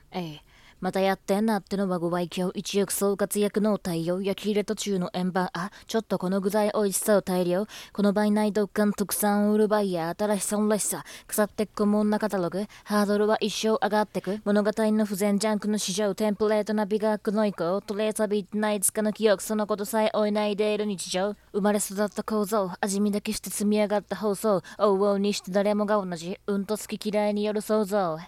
ええ、またやってんなってのはご愛嬌。一億総活躍の太陽。焼き入れ途中の円盤。あ、ちょっとこの具材美味しさを大量。この売内独感特産売るバイヤー。新しさんらしさ。腐ってっこもんなカタログ。ハードルは一生上がってく。物語の不全ジャンクの市場。テンプレートな美学の移行。トレーサビってないつかの記憶。そのことさえ追えないでいる日常。生まれ育った構造。味見だけして積み上がった放送。往々にして誰もが同じ。うんと好き嫌いによる想像。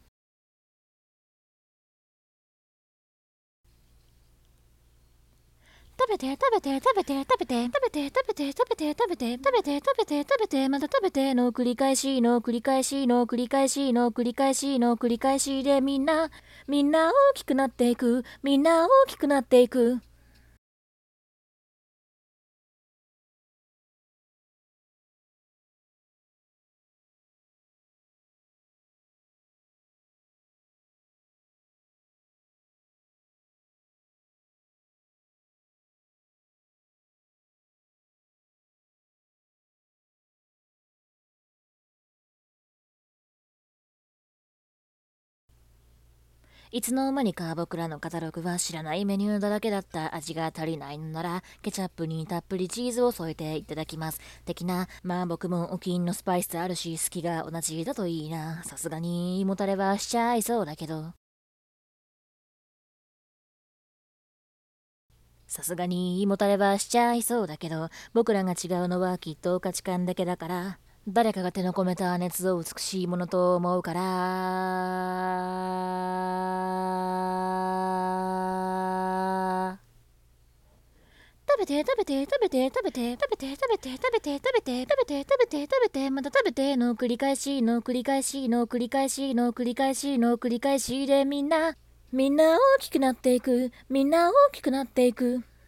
食べて食べて食べて食べて食べて食べて食べて食べて食べて食べて食べてまた食べての繰り返しの繰り返しの繰り返しの繰り返しの繰り返しでみんな大きくなっていくみんな大きくなっていく。いつの間にか僕らのカタログは知らないメニューだらけだった。味が足りないのならケチャップにたっぷりチーズを添えていただきます的な。まあ僕もお気に入りのスパイスあるし好きが同じだといいな。さすがに胃もたれはしちゃいそうだけど。さすがに胃もたれはしちゃいそうだけど、僕らが違うのはきっと価値観だけだから、誰かが手の込めた熱を美しいものと思うから。食べて食べて食べて食べて食べて食べて食べて食べて食べて食べて食べてまた食べての繰り返しの繰り返しの繰り返しの繰り返しの繰り返しでみんな大きくなっていくみんな大きくなっていく。